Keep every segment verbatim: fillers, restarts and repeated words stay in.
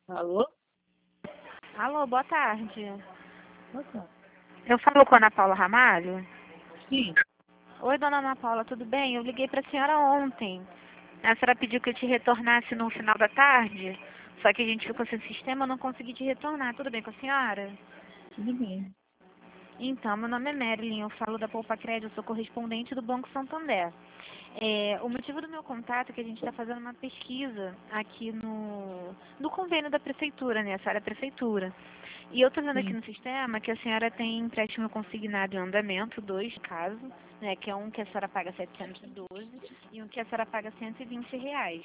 Alô? Alô, boa tarde. Opa. Eu falo com a Ana Paula Ramalho? Sim. Oi, dona Ana Paula, tudo bem? Eu liguei para a senhora ontem. A senhora pediu que eu te retornasse no final da tarde, só que a gente ficou sem sistema, eu não consegui te retornar. Tudo bem com a senhora? Tudo bem. Então, meu nome é Marilyn, eu falo da Poupa Crédito, eu sou correspondente do Banco Santander. É, o motivo do meu contato é que a gente está fazendo uma pesquisa aqui no, no convênio da prefeitura, né? Essa área prefeitura. E eu estou vendo aqui Sim. no sistema que a senhora tem empréstimo consignado em andamento, dois casos, né? Que é um que a senhora paga setecentos e doze e um que a senhora paga cento e vinte reais.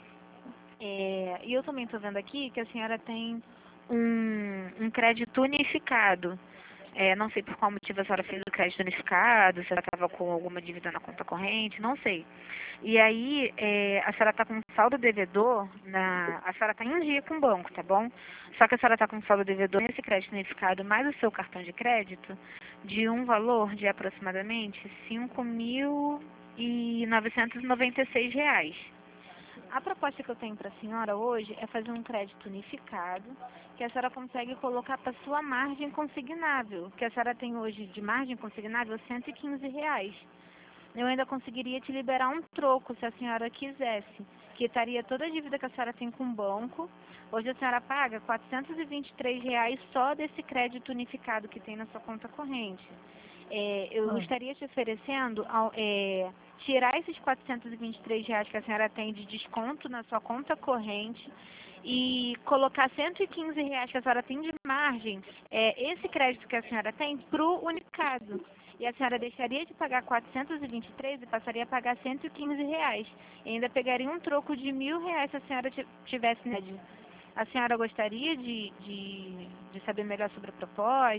É, e eu também estou vendo aqui que a senhora tem um, um crédito unificado. É, não sei por qual motivo a senhora fez o crédito unificado, se ela estava com alguma dívida na conta corrente, não sei. E aí, é, a senhora está com um saldo devedor, na, a senhora está em um dia com o banco, tá bom? Só que a senhora está com um saldo devedor nesse crédito unificado mais o seu cartão de crédito de um valor de aproximadamente cinco mil novecentos e noventa e seis reais. A proposta que eu tenho para a senhora hoje é fazer um crédito unificado, que a senhora consegue colocar para sua margem consignável, que a senhora tem hoje de margem consignável cento e quinze reais. Eu ainda conseguiria te liberar um troco, se a senhora quisesse, quitaria toda a dívida que a senhora tem com o banco. Hoje a senhora paga quatrocentos e vinte e três reais só desse crédito unificado que tem na sua conta corrente. É, eu Ah, estaria te oferecendo ao- é, tirar esses quatrocentos e vinte e três reais que a senhora tem de desconto na sua conta corrente e colocar cento e quinze reais que a senhora tem de margem, é, esse crédito que a senhora tem, para o Unicado. E a senhora deixaria de pagar quatrocentos e vinte e três e passaria a pagar cento e quinze reais. E ainda pegaria um troco de mil reais se a senhora ti- tivesse médio. A senhora gostaria de, de, de saber melhor sobre a proposta?